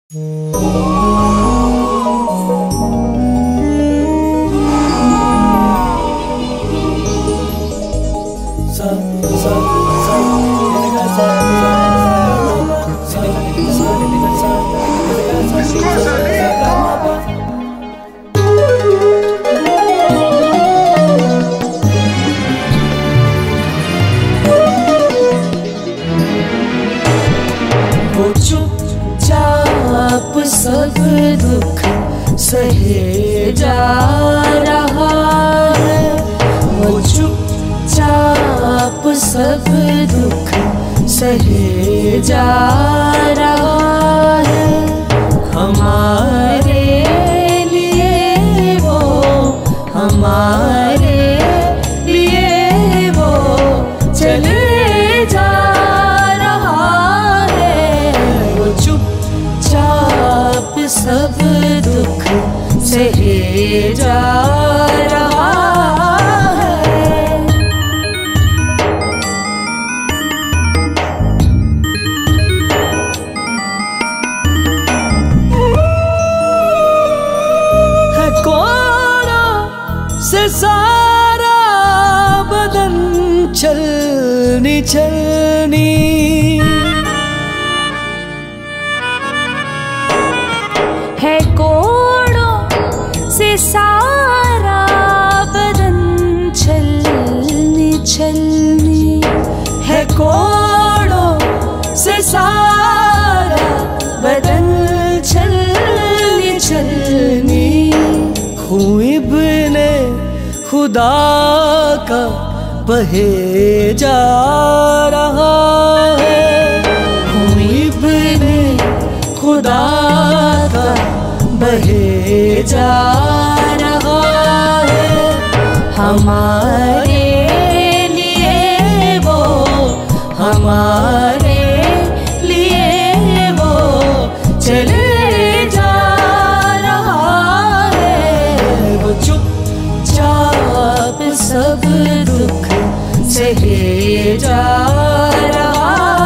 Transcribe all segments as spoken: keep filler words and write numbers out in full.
चुपचाप सब दुख सहे जा रहा है, वो चुपचाप सब दुख सहे जा रहा है। हमारे लिए वो, हमारे लिए वो चले जा सब दुख सहे जा रहा है। है कोड़ों से सारा बदन चलनी चलनी, है कोड़ों से सारा बदन छलनी छलनी, है कोड़ों से सारा बदन छलनी छलनी। हूँ इब्ने खुदा का बहे जा रहा है, हूँ इब्ने खुदा बहे जा रहा है। हमारे लिए वो, हमारे लिए वो चले जा रहा है। वो चुपचाप सब दुख सहे जा रहा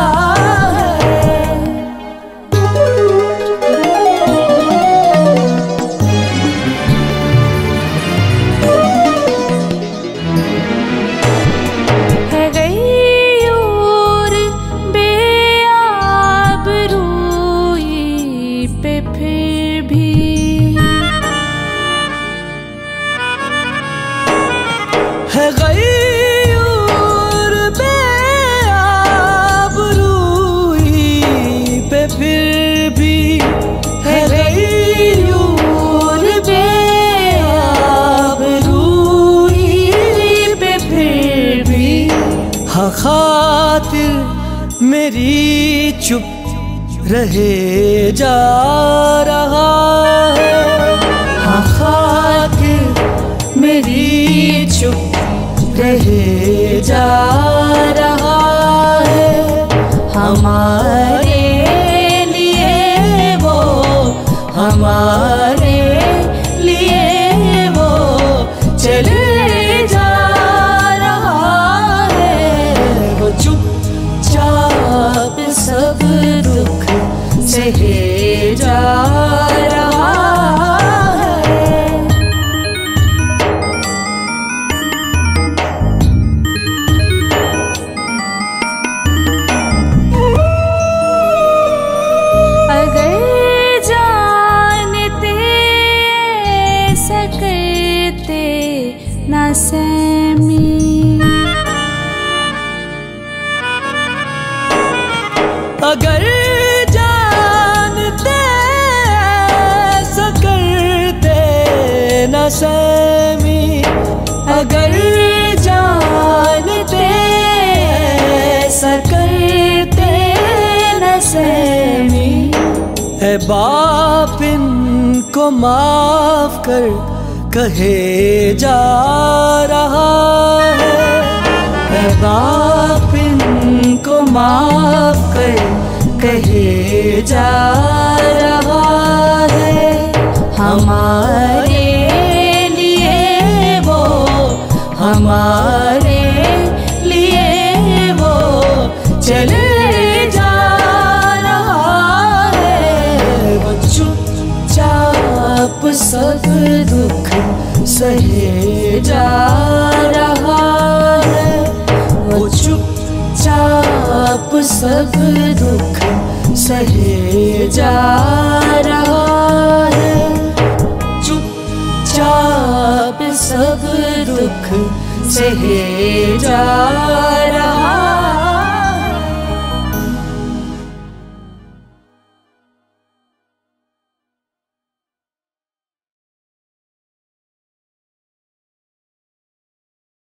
है गयूर बेआबरूई पे फिर भी, है गयूर बेआबरूई पे फिर भी। हाँ खातिर मेरी चुप रहे जा रहा है, हाँ खातिर मेरी चुप रहे जा रहा है। हमारे लिए वो, हमारे लिए वो चले जा रहा है। वो चुपचाप सब दुख सहे जा रहा है। ना सहमी, अगर जानते ऐसा करते न सहमी, अगर जानते ऐसा करते न सहमी। है बाप इनको माफ कर कहे जा रहा है, है बाप इनको माफ कर कहे जा रहा है। हमारे लिए वो, हमारे लिए वो चले जा रहा है। वो सब दुख सहे जा रहा है, वो चुपचाप सब दुख सहे जा रहा है, चुपचाप सब दुख सहे जा रहा